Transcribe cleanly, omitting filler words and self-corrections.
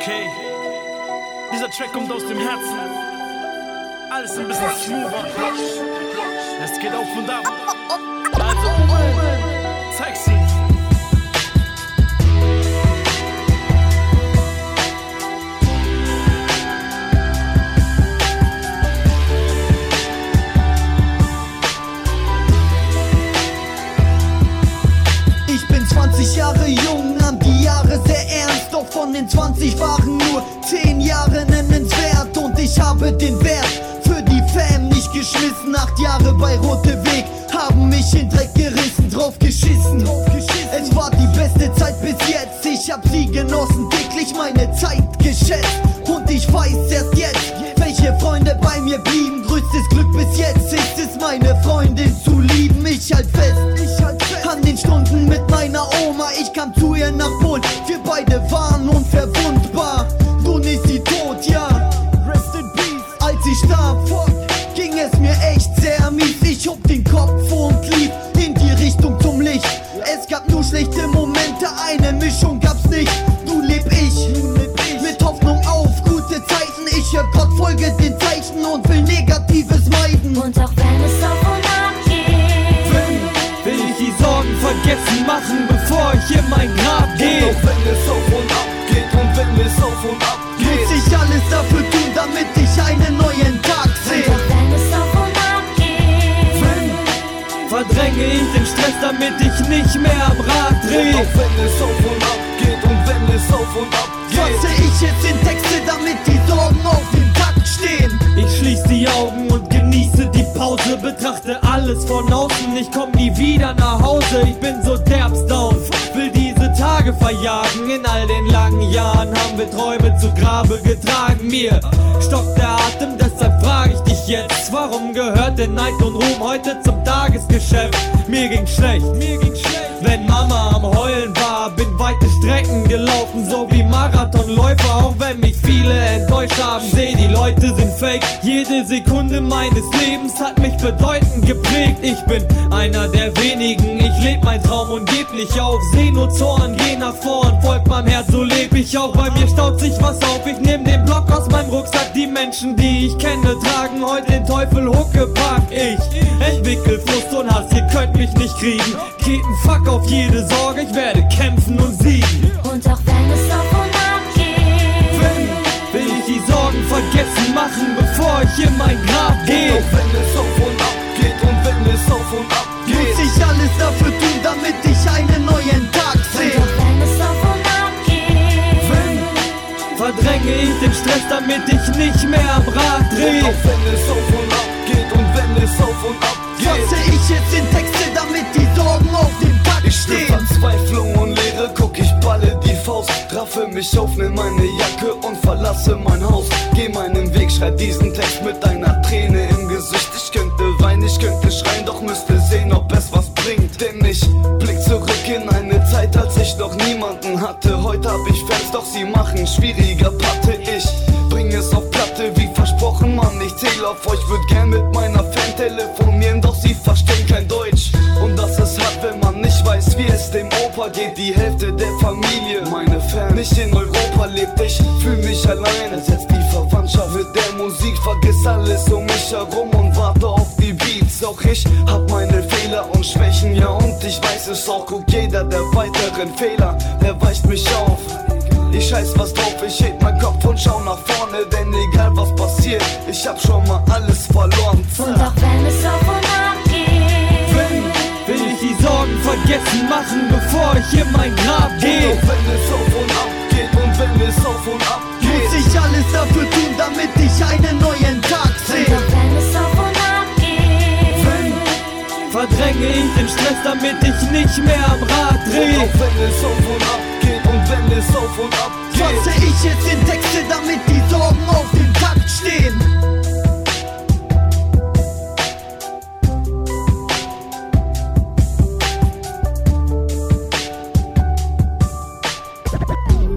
Okay, dieser Track kommt aus dem Herzen. Alles ein bisschen smoother. Es geht auf und ab. Also, zeig sie. Ich bin 20 Jahre jung, nahm die Jahre sehr ernst. Doch von den 20 waren nur 10 Jahre nennenswert. Und ich habe den Wert für die Fam nicht geschmissen. 8 Jahre bei Rote Weg haben mich in Dreck gerissen, drauf geschissen. Es war die beste Zeit bis jetzt. Ich hab sie genossen, täglich meine Zeit geschätzt. Und ich weiß erst jetzt, welche Freunde bei mir blieben. Größtes Glück bis jetzt ist es, meine Freundin zu lieben. Ich halt fest an den Stunden mit meiner Oma. Ich kam zu ihr nach Polen, wir beide waren unverwundbar. Nun ist sie tot, ja, rest in peace. Als ich starb, ging es mir echt sehr mies. Ich hob den Kopf und lief in die Richtung zum Licht. Es gab nur schlechte Momente, eine Mischung gab's nicht. Du leb ich, mit Hoffnung auf gute Zeiten. Ich hör Gott, folge den Zeichen und will Negatives meiden. Und auch wenn es auf und ab geht, will ich die Sorgen vergessen machen, bevor ich in mein Grab gehe. Und auch wenn es auf und ab geht und wenn es auf und ab geht, muss ich alles dafür tun, damit ich einen neuen Tag sehe. und auch wenn es auf und ab geht, Verdränge ich den Stress, damit ich nicht mehr am Rad und drehe. auch wenn es auf und ab geht und wenn es auf und ab geht, Fasse ich jetzt in Texte, damit die Sorgen auf dem Takt stehen. Ich schließ die Augen und genieße die Pause, betrachte alles von außen, ich komm nie wieder nach Hause. Ich bin so derbsdown, will diese Tage verjagen. In all den langen Jahren haben wir Träume zu Grabe getragen. Mir stockt der Atem, deshalb frag ich dich jetzt: Warum gehört der Neid und Ruhm heute zum Tagesgeschäft? Mir ging's schlecht, wenn Mama am Heulen war. Bin weite Strecken gelaufen, so wie Marathonläufer. Auch wenn mich viele enttäuscht haben, seh, die Leute sind fake. Jede Sekunde meines Lebens hat mich bedeutend geprägt. Ich bin einer der wenigen, ich leb mein Traum und geb nicht auf. Seh nur Zorn, geh nach vorn, folgt meinem Herz, so leb ich auch. Bei mir staut sich was auf, ich nehm den Block aus meinem Rucksack. Die Menschen, die ich kenne, tragen heute den Teufel Huckepack. Ich entwickel Frust und Hass, ihr könnt mich nicht kriegen. Geht ein Fuck auf jede Sorge, ich werde kämpfen und siegen. und auch wenn es auf und ab geht, Will ich die Sorgen vergessen machen, bevor ich in mein Grab gehe. und auch wenn es auf und ab geht und wenn es auf und ab Muss geht, ich alles dafür tun, damit ich einen neuen Tag und sehe. auch wenn es auf und ab geht, Verdränge ich den Stress, damit ich nicht mehr am Rad und drehe. auch wenn es auf und ab geht und wenn es auf und ab Fasse geht, ich jetzt in Texte, damit die Sorgen auf dem Takt ich spür stehen. Verzweiflung und Leere, guck, ich balle die Faust, raffe mich auf, nimm meine Jacke und verlasse mein Haus. Geh meinen Weg, schreib diesen Text mit einer Träne im Gesicht. Ich könnte weinen, ich könnte schreien, doch müsste sehen, ob es was bringt. Denn ich blick zurück in eine Zeit, als ich noch niemanden hatte. Heute hab ich Fans, doch sie machen schwieriger Patte. Ich bring es auf Platte, wie versprochen, Mann, ich zähle auf euch. Würd gern mit meiner Fan telefonieren, doch sie verstehen kein Deutsch. Und das ist hart, wenn man nicht weiß, wie es dem Opa geht. Die Hälfte der Familie, meine Fan, nicht in Europa lebt. Ich fühl mich allein, ersetzt die Verwandtschaft mit der Musik. Vergiss alles um mich herum und warte auf die Beats. Auch ich hab meine Fehler und Schwächen, ja, und ich weiß es auch. Guck, jeder der weiteren Fehler, der weicht mich auf. Ich scheiß was drauf, ich heb mein Kopf und schau nach vorne, denn egal was passiert, ich hab schon mal alles verloren. und auch wenn es auf und ab geht, Will ich die Sorgen vergessen machen, bevor ich in mein Grab Und gehe. auch wenn es auf und ab geht und wenn es auf und ab Muss geht, ich alles dafür tun, damit ich einen neuen Tag und sehe. auch wenn es auf und ab geht, Verdränge ich den Stress, damit ich nicht mehr am Rad und drehe. auch wenn es auf und ab geht und wenn es auf und ab Fasse geht, ich jetzt in Texte, damit die Sorgen auf dem